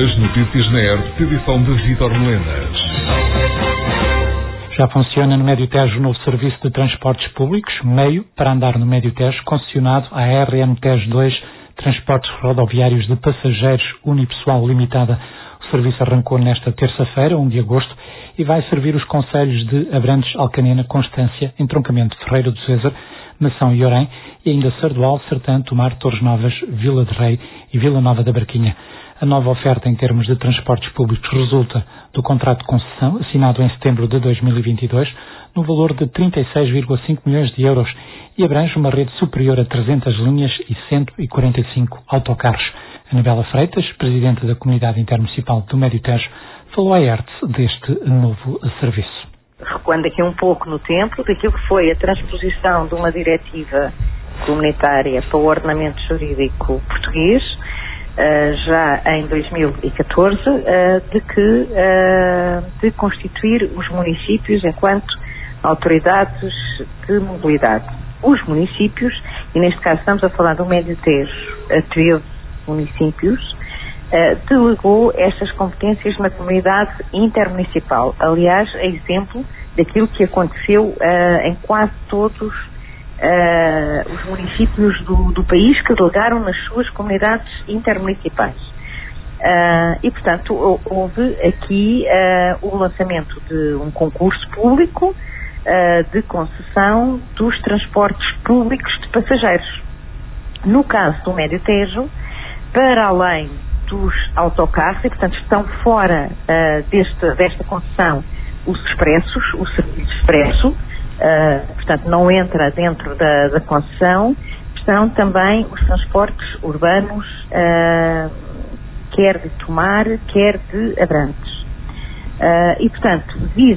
As notícias na ERP, edição de Vítor Melenas. Já funciona no Médio Tejo o novo serviço de transportes públicos, meio para andar no Médio Tejo, concessionado à RM Tejo 2, Transportes Rodoviários de Passageiros Unipessoal Limitada. O serviço arrancou nesta terça-feira, 1 de agosto, e vai servir os concelhos de Abrantes, Alcanena, Constância, Entroncamento de Ferreira do César, Mação e Orém, e ainda Sardual, Sertã, Tomar, Torres Novas, Vila de Rei e Vila Nova da Barquinha. A nova oferta em termos de transportes públicos resulta do contrato de concessão assinado em setembro de 2022 no valor de 36,5 milhões de euros e abrange uma rede superior a 300 linhas e 145 autocarros. Anabela Freitas, presidente da Comunidade Intermunicipal do Médio Tejo, falou à ERTE deste novo serviço. Recuando aqui um pouco no tempo, daquilo que foi a transposição de uma diretiva comunitária para o ordenamento jurídico português, já em 2014, de constituir os municípios enquanto autoridades de mobilidade. Os municípios, e neste caso estamos a falar do Médio Tejo, a 13 municípios, delegou estas competências na comunidade intermunicipal. Aliás, é exemplo daquilo que aconteceu em quase todos os municípios do país que delegaram nas suas comunidades intermunicipais. E, portanto, houve aqui o lançamento de um concurso público de concessão dos transportes públicos de passageiros. No caso do Médio Tejo, para além dos autocarros, e, portanto, estão fora desta concessão os expressos, o serviço expresso, portanto, não entra dentro da concessão, estão também os transportes urbanos, quer de Tomar, quer de Abrantes. E, portanto,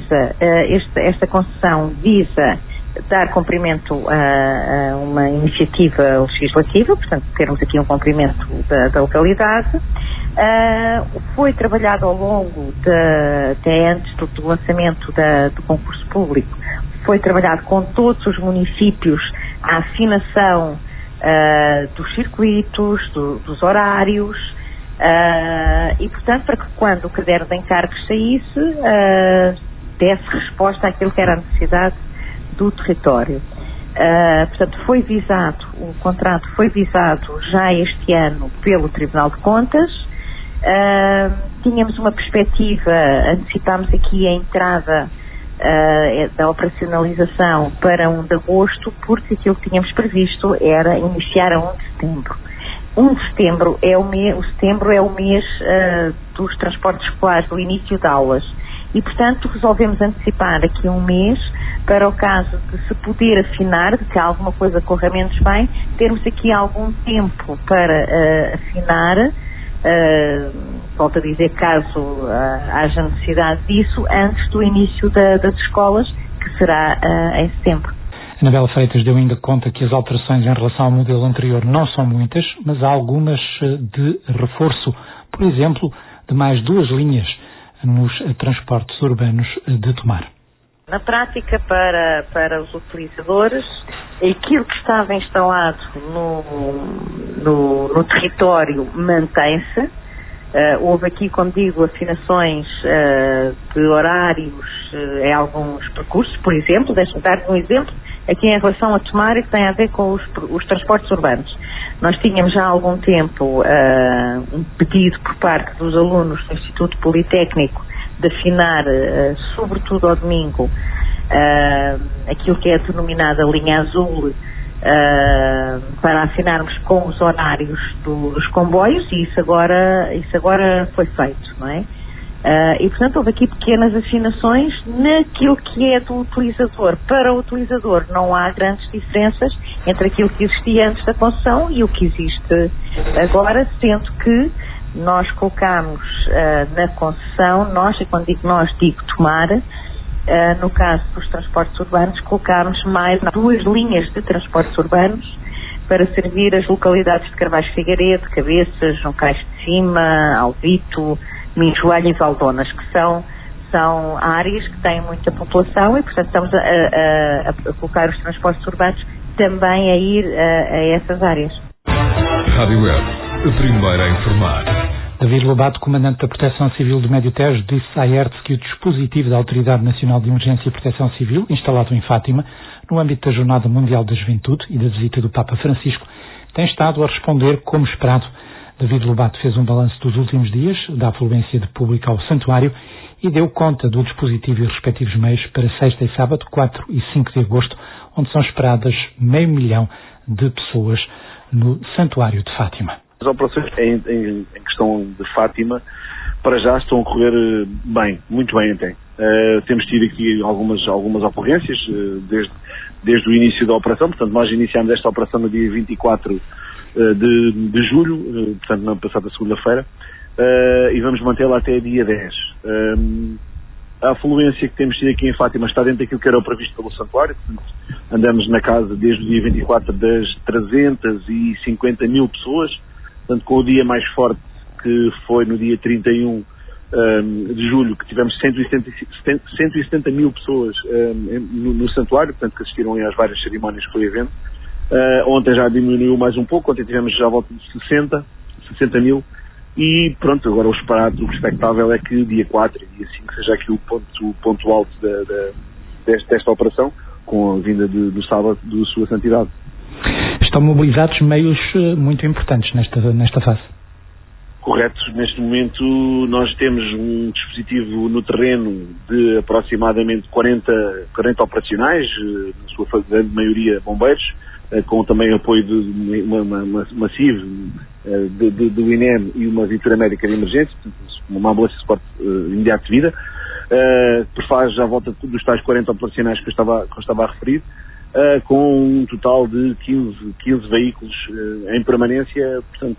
esta concessão visa dar cumprimento a uma iniciativa legislativa, portanto, termos aqui um cumprimento da localidade. Foi trabalhado ao longo, até antes do lançamento do concurso público, foi trabalhado com todos os municípios a afinação dos circuitos, dos horários, e, portanto, para que quando o caderno de encargos saísse, desse resposta àquilo que era a necessidade do território. Portanto, o contrato foi visado já este ano pelo Tribunal de Contas. Tínhamos uma perspectiva, antecipámos aqui a entrada da operacionalização para 1 de agosto, porque aquilo que tínhamos previsto era iniciar a 1 de setembro. 1 de setembro é o mês dos transportes escolares, do início de aulas. E, portanto, resolvemos antecipar aqui um mês para o caso de se poder afinar, de que alguma coisa corra menos bem, termos aqui algum tempo para afinar, volto a dizer, caso haja necessidade disso, antes do início das escolas, que será em setembro. Anabela Freitas deu ainda conta que as alterações em relação ao modelo anterior não são muitas, mas há algumas de reforço, por exemplo, de mais 2 linhas nos transportes urbanos de Tomar. Na prática, para os utilizadores, aquilo que estava instalado no território mantém-se. Houve aqui, como digo, afinações de horários em alguns percursos, por exemplo. Deixe-me dar um exemplo aqui em relação a Tomar, que tem a ver com os transportes urbanos. Nós tínhamos já há algum tempo um pedido por parte dos alunos do Instituto Politécnico de afinar, sobretudo ao domingo, aquilo que é denominada linha azul, para afinarmos com os horários dos comboios, e isso agora foi feito, não é? E, portanto, houve aqui pequenas afinações naquilo que é do utilizador. Para o utilizador não há grandes diferenças entre aquilo que existia antes da concessão e o que existe agora, sendo que nós colocamos na concessão, e quando digo nós, digo Tomar, no caso dos transportes urbanos, colocámos mais 2 linhas de transportes urbanos para servir as localidades de Carvalho Figueiredo, Cabeças, Juncais de Cima, Alvito, Minjoalho e Valdonas, que são áreas que têm muita população, e, portanto, estamos a colocar os transportes urbanos também a ir a essas áreas. Rádio Web, a primeira a informar. David Lobato, comandante da Proteção Civil do Médio Tejo, disse à ERTE que o dispositivo da Autoridade Nacional de Emergência e Proteção Civil, instalado em Fátima, no âmbito da Jornada Mundial da Juventude e da visita do Papa Francisco, tem estado a responder como esperado. David Lobato fez um balanço dos últimos dias da afluência de público ao santuário e deu conta do dispositivo e respectivos meios para sexta e sábado, 4 e 5 de agosto, onde são esperadas 500 mil de pessoas no santuário de Fátima. As operações em questão de Fátima, para já estão a correr bem, muito bem até. Temos tido aqui algumas ocorrências desde o início da operação, portanto nós iniciámos esta operação no dia 24 de julho, portanto na passada segunda-feira, e vamos mantê-la até dia 10. A afluência que temos tido aqui em Fátima está dentro daquilo que era o previsto pelo santuário, portanto, andamos na casa desde o dia 24 das 350 mil pessoas, portanto com o dia mais forte que foi no dia 31 de julho, que tivemos 170 mil pessoas no santuário, portanto que assistiram às várias cerimónias que foi o evento. Ontem já diminuiu mais um pouco, ontem tivemos já à volta de 60 mil. E pronto, agora o esperado, o expectável é que dia 4 e dia 5 seja aqui o ponto alto desta operação, com a vinda do sábado de Sua Santidade. Estão mobilizados meios muito importantes nesta fase. Correto. Neste momento nós temos um dispositivo no terreno de aproximadamente 40 operacionais, na sua grande maioria bombeiros, com também apoio de uma CIV, do INEM e uma viatura médica de emergência, uma ambulância de suporte imediato de vida, que faz à volta dos tais 40 operacionais que eu estava a referir, com um total de 15 veículos em permanência, portanto,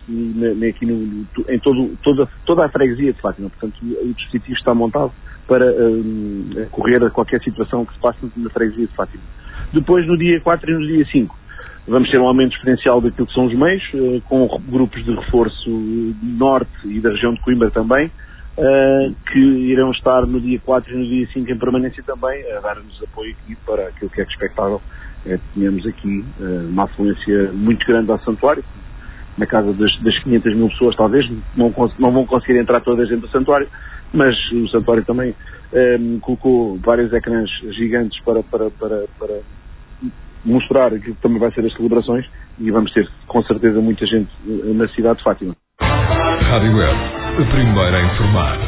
em toda a freguesia de Fátima. Portanto, o dispositivo está montado para correr a qualquer situação que se passe na freguesia de Fátima. Depois, no dia 4 e no dia 5, vamos ter um aumento exponencial daquilo que são os meios, com grupos de reforço norte e da região de Coimbra também, que irão estar no dia 4 e no dia 5 em permanência também, a dar-nos apoio aqui para aquilo que é expectável. Tínhamos aqui uma afluência muito grande ao santuário, na casa das 500 mil pessoas talvez, não vão conseguir entrar todas dentro do santuário, mas o santuário também colocou vários ecrãs gigantes para mostrar aquilo que também vai ser as celebrações, e vamos ter com certeza muita gente na cidade de Fátima. Rádio Web, a primeira a informar.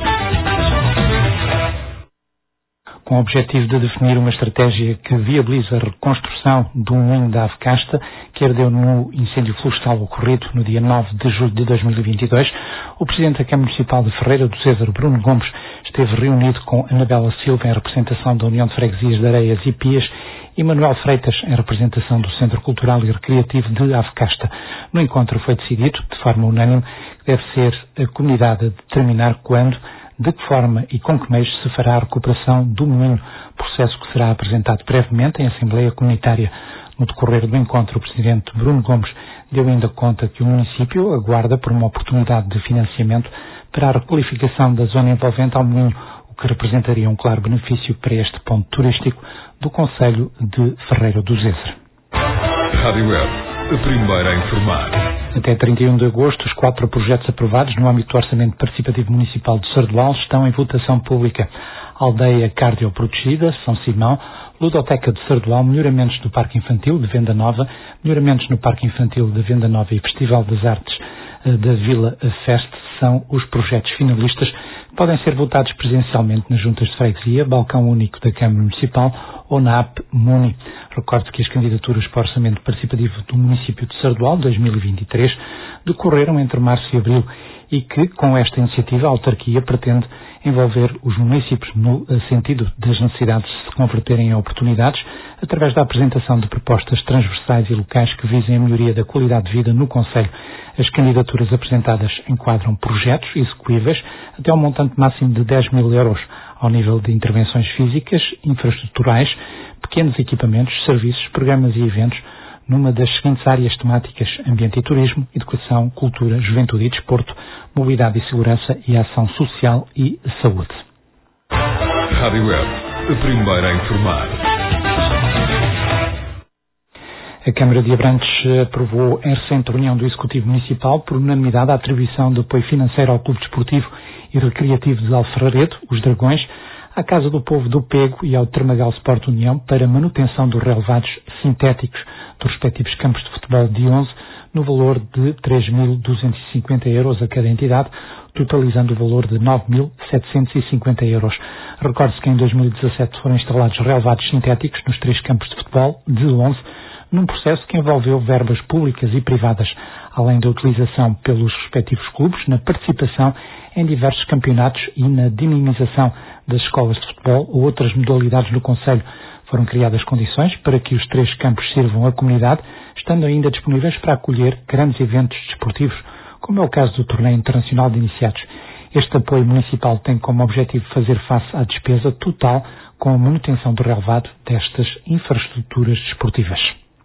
Com o objetivo de definir uma estratégia que viabiliza a reconstrução do moinho da Avecasta, que ardeu no incêndio florestal ocorrido no dia 9 de julho de 2022, o Presidente da Câmara Municipal de Ferreira do César, Bruno Gomes, esteve reunido com Anabela Silva, em representação da União de Freguesias de Areias e Pias, e Manuel Freitas, em representação do Centro Cultural e Recreativo de Avecasta. No encontro foi decidido, de forma unânime, que deve ser a comunidade a determinar quando, de que forma e com que meios se fará a recuperação do moinho, processo que será apresentado brevemente em Assembleia Comunitária. No decorrer do encontro, o Presidente Bruno Gomes deu ainda conta que o município aguarda por uma oportunidade de financiamento para a requalificação da zona envolvente ao moinho, o que representaria um claro benefício para este ponto turístico do concelho de Ferreira do César. Rádio Web, a primeira a informar. Até 31 de agosto, os 4 projetos aprovados no âmbito do Orçamento Participativo Municipal de Sardual estão em votação pública. Aldeia Cardioprotegida, São Simão, Ludoteca de Sardual, melhoramentos do Parque Infantil de Venda Nova, melhoramentos no Parque Infantil de Venda Nova e Festival das Artes da Vila Fest são os projetos finalistas que podem ser votados presencialmente nas juntas de freguesia, balcão único da Câmara Municipal ou na app Muni. Recordo que as candidaturas para o Orçamento Participativo do município de Sardual 2023 decorreram entre março e abril e que, com esta iniciativa, a autarquia pretende envolver os municípios no sentido das necessidades de se converterem em oportunidades através da apresentação de propostas transversais e locais que visem a melhoria da qualidade de vida no concelho. As candidaturas apresentadas enquadram projetos execuíveis até ao montante máximo de 10 mil euros, ao nível de intervenções físicas, infraestruturais, pequenos equipamentos, serviços, programas e eventos, numa das seguintes áreas temáticas: ambiente e turismo, educação, cultura, juventude e desporto, mobilidade e segurança e ação social e saúde. Rádio Web, a primeira a informar. A Câmara de Abrantes aprovou em recente reunião do Executivo Municipal, por unanimidade, a atribuição de apoio financeiro ao Clube Desportivo e Recreativo de Alferraredo, os Dragões, à Casa do Povo do Pego e ao Termagal Sport União para manutenção dos relevados sintéticos dos respectivos campos de futebol de 11, no valor de 3.250 euros a cada entidade, totalizando o valor de 9.750 euros. Recorde-se que em 2017 foram instalados relevados sintéticos nos 3 campos de futebol de 11, num processo que envolveu verbas públicas e privadas, além da utilização pelos respectivos clubes na participação em diversos campeonatos e na dinamização das escolas de futebol ou outras modalidades do concelho. Foram criadas condições para que os 3 campos sirvam à comunidade, estando ainda disponíveis para acolher grandes eventos desportivos, como é o caso do Torneio Internacional de Iniciados. Este apoio municipal tem como objetivo fazer face à despesa total com a manutenção do relevado destas infraestruturas desportivas.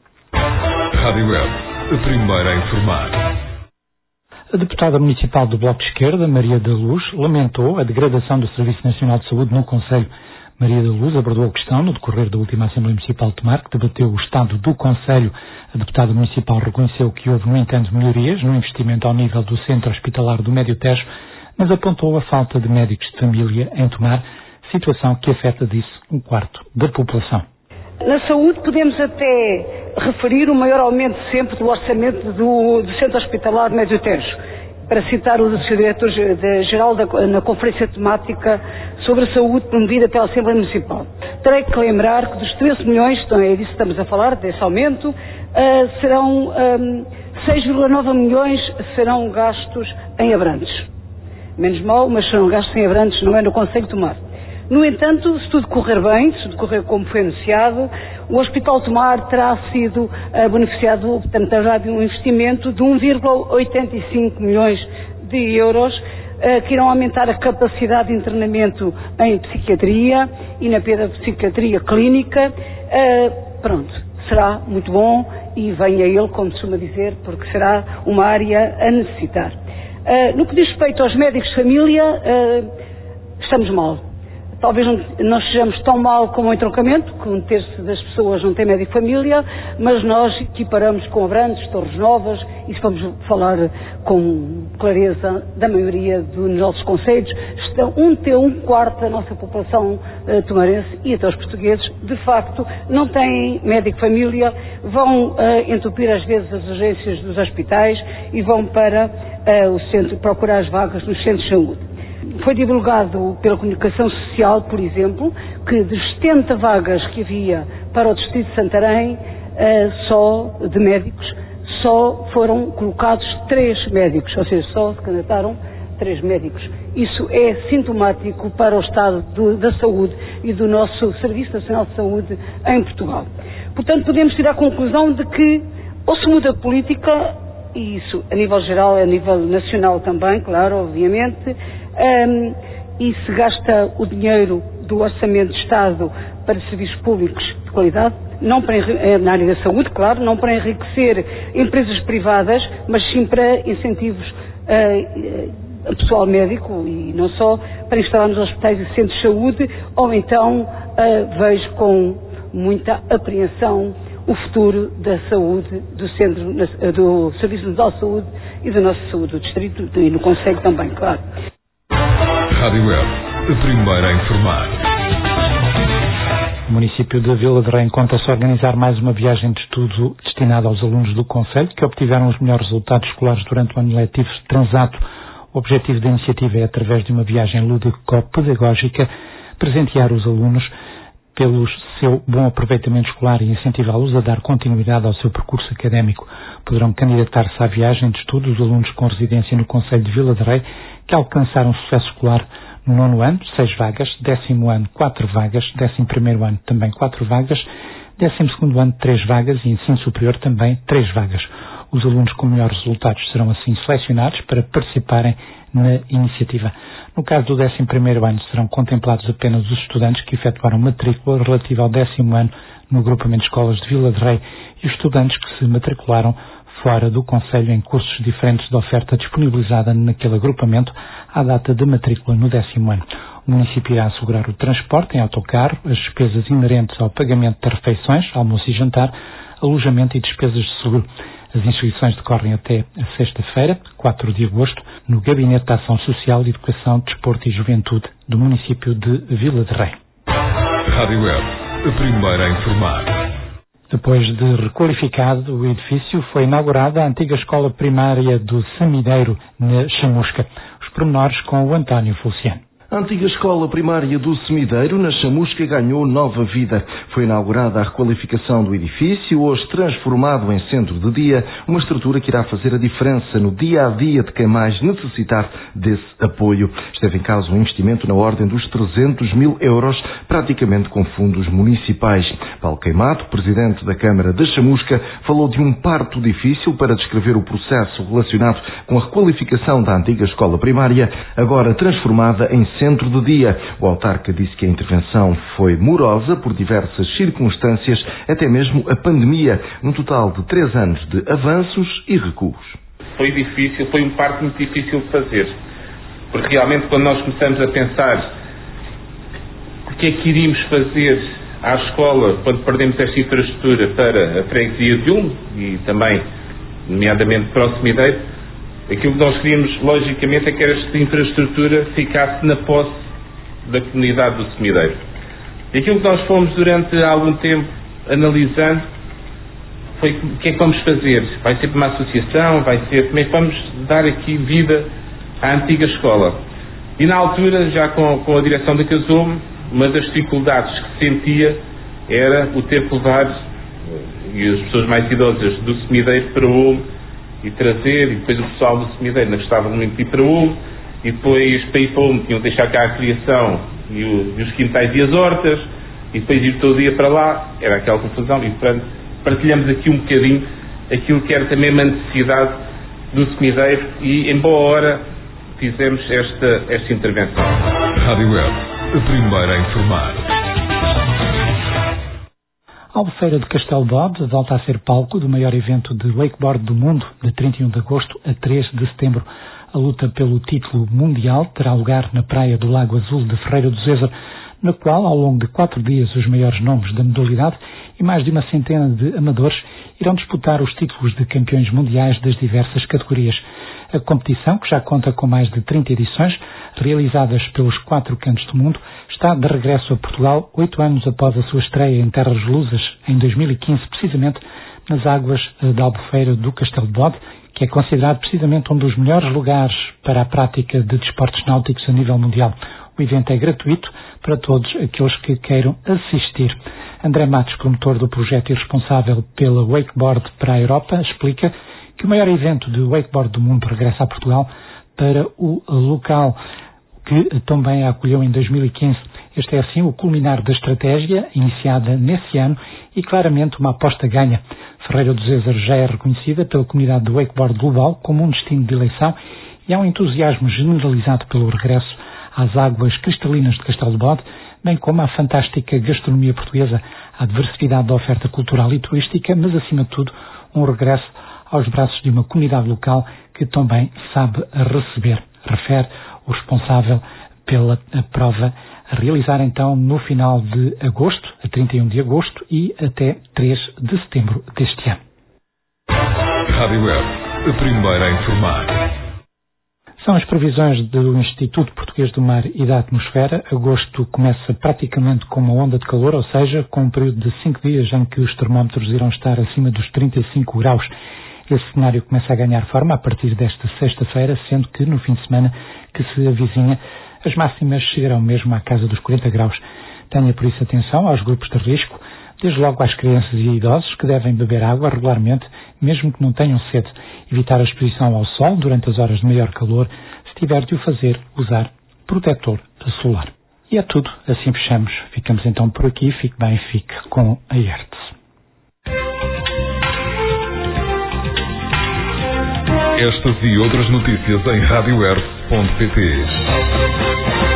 Rádio Web, a primeira a informar. A deputada municipal do Bloco de Esquerda, Maria da Luz, lamentou a degradação do Serviço Nacional de Saúde no concelho. Maria da Luz abordou a questão no decorrer da última Assembleia Municipal de Tomar, que debateu o estado do concelho. A deputada municipal reconheceu que houve, no entanto, melhorias no investimento ao nível do Centro Hospitalar do Médio Tejo, mas apontou a falta de médicos de família em Tomar, situação que afeta, disse, 1/4 da população. Na saúde podemos até referir o maior aumento sempre do orçamento do Centro Hospitalar do Médio Tejo. Para citar o Sr. Diretor-Geral na Conferência Temática sobre a Saúde promovida pela Assembleia Municipal. Terei que lembrar que dos 13 milhões, então é disso que estamos a falar, desse aumento, serão 6,9 milhões serão gastos em Abrantes. Menos mal, mas serão gastos em Abrantes, não é no concelho de Tomar. No entanto, se tudo correr bem, se tudo correr como foi anunciado, o Hospital de Tomar terá sido beneficiado, portanto, terá de um investimento de 1,85 milhões de euros, que irão aumentar a capacidade de internamento em psiquiatria e na psiquiatria clínica. Pronto, será muito bom e venha ele, como se costuma dizer, porque será uma área a necessitar. No que diz respeito aos médicos de família, estamos mal. Talvez não estejamos tão mal como o entroncamento, que 1/3 das pessoas não tem médico de família, mas nós equiparamos com Abrantes, Torres Novas, e se vamos falar com clareza da maioria dos nossos concelhos, estão 1/4 da nossa população tomarense e até os portugueses, de facto, não têm médico de família, vão entupir às vezes as urgências dos hospitais e vão para o centro procurar as vagas nos centros de saúde. Foi divulgado pela comunicação social, por exemplo, que de 70 vagas que havia para o distrito de Santarém, só de médicos, só foram colocados 3 médicos, ou seja, só se candidataram 3 médicos. Isso é sintomático para o estado da saúde e do nosso Serviço Nacional de Saúde em Portugal. Portanto, podemos tirar a conclusão de que ou se muda a política, e isso a nível geral, a nível nacional também, claro, obviamente, e se gasta o dinheiro do Orçamento de Estado para serviços públicos de qualidade, não para, na área da saúde, claro, não para enriquecer empresas privadas, mas sim para incentivos a pessoal médico e não só, para instalar nos hospitais e centros de saúde, ou então vejo com muita apreensão o futuro da saúde, do Serviço Nacional de Saúde e da nossa saúde do distrito e no concelho também, claro. Rádio Web, a primeira a informar. O município de Vila de Rei encontra-se a organizar mais uma viagem de estudo destinada aos alunos do concelho que obtiveram os melhores resultados escolares durante o ano letivo transato. O objetivo da iniciativa é, através de uma viagem lúdico-pedagógica, presentear os alunos pelo seu bom aproveitamento escolar e incentivá-los a dar continuidade ao seu percurso académico. Poderão candidatar-se à viagem de estudo os alunos com residência no concelho de Vila de Rei que alcançaram sucesso escolar no 9º ano, 6 vagas, 10º ano, 4 vagas, 11º ano, também 4 vagas, 12º ano, 3 vagas e ensino superior também 3 vagas. Os alunos com melhores resultados serão assim selecionados para participarem na iniciativa. No caso do 11º ano, serão contemplados apenas os estudantes que efetuaram matrícula relativa ao 10º ano no agrupamento de escolas de Vila de Rei e os estudantes que se matricularam fora do concelho em cursos diferentes da oferta disponibilizada naquele agrupamento à data de matrícula no 10º ano. O município irá assegurar o transporte em autocarro, as despesas inerentes ao pagamento de refeições, almoço e jantar, alojamento e despesas de seguro. As inscrições decorrem até a sexta-feira, 4 de agosto, no Gabinete de Ação Social, Educação, Desporto e Juventude do município de Vila de Rei. Rádio Web, a primeira a informar. Depois de requalificado, o edifício foi inaugurada a antiga escola primária do Samideiro, na Chamusca. Os pormenores com o António Feliciano. A antiga escola primária do Semideiro, na Chamusca, ganhou nova vida. Foi inaugurada a requalificação do edifício, hoje transformado em centro de dia, uma estrutura que irá fazer a diferença no dia-a-dia de quem mais necessitar desse apoio. Esteve em causa um investimento na ordem dos 300 mil euros, praticamente com fundos municipais. Paulo Queimado, presidente da Câmara da Chamusca, falou de um parto difícil para descrever o processo relacionado com a requalificação da antiga escola primária, agora transformada em centro de dia. O autarca disse que a intervenção foi morosa por diversas circunstâncias, até mesmo a pandemia, num total de 3 anos de avanços e recuos. Foi difícil, foi um parto muito difícil de fazer, porque realmente quando nós começamos a pensar o que é que iríamos fazer à escola quando perdemos esta infraestrutura para a freguesia de Ulmo e também, nomeadamente, para o Semideiro, aquilo que nós queríamos, logicamente, é que esta infraestrutura ficasse na posse da comunidade do Semideiro. E aquilo que nós fomos durante algum tempo analisando foi o que é que vamos fazer. Vai ser uma associação? Vai ser... Como é que vamos dar aqui vida à antiga escola? E na altura, já com a direção da Casome, uma das dificuldades que se sentia era o ter que levar, e as pessoas mais idosas do Semideiro para o Ulmo, e trazer, e depois o pessoal do Semideiro não gostava muito de ir para o Ulmo, e depois para ir para o Ulmo tinham de deixar cá a criação e os quintais e as hortas, e depois ir todo dia para lá, era aquela confusão, e portanto partilhamos aqui um bocadinho aquilo que era também uma necessidade do Semideiro, e em boa hora fizemos esta intervenção. Rádio Web, a primeira a informar. A Albufeira de Castelo Bode volta a ser palco do maior evento de wakeboard do mundo, de 31 de agosto a 3 de setembro. A luta pelo título mundial terá lugar na praia do Lago Azul de Ferreira do Zezer, na qual, ao longo de 4 dias, os maiores nomes da modalidade e mais de uma centena de amadores irão disputar os títulos de campeões mundiais das diversas categorias. A competição, que já conta com mais de 30 edições, realizadas pelos 4 cantos do mundo, está de regresso a Portugal 8 anos após a sua estreia em Terras Lusas, em 2015, precisamente nas águas da Albufeira do Castelo de Bode, que é considerado precisamente um dos melhores lugares para a prática de desportos náuticos a nível mundial. O evento é gratuito para todos aqueles que queiram assistir. André Matos, promotor do projeto e responsável pela Wakeboard para a Europa, explica que o maior evento de wakeboard do mundo regressa a Portugal para o local que também a acolheu em 2015. Este é, assim, o culminar da estratégia iniciada nesse ano e claramente uma aposta ganha. Ferreira do Zezer já é reconhecida pela comunidade do wakeboard global como um destino de eleição e há um entusiasmo generalizado pelo regresso às águas cristalinas de Castelo de Bode, bem como à fantástica gastronomia portuguesa, à diversidade da oferta cultural e turística, mas, acima de tudo, um regresso aos braços de uma comunidade local que também sabe receber, refere o responsável pela prova, a realizar então no final de agosto, a 31 de agosto e até 3 de setembro deste ano. Rádio Web, a primeira a informar. São as previsões do Instituto Português do Mar e da Atmosfera. Agosto começa praticamente com uma onda de calor, ou seja, com um período de 5 dias em que os termómetros irão estar acima dos 35 graus. Esse cenário começa a ganhar forma a partir desta sexta-feira, sendo que no fim de semana que se avizinha, as máximas chegarão mesmo à casa dos 40 graus. Tenha por isso atenção aos grupos de risco, desde logo às crianças e idosos que devem beber água regularmente, mesmo que não tenham sede. Evitar a exposição ao sol durante as horas de maior calor, se tiver de o fazer, usar protetor solar. E é tudo, assim fechamos. Ficamos então por aqui, fique bem, fique com a ERTS. Estas e outras notícias em radioertz.pt.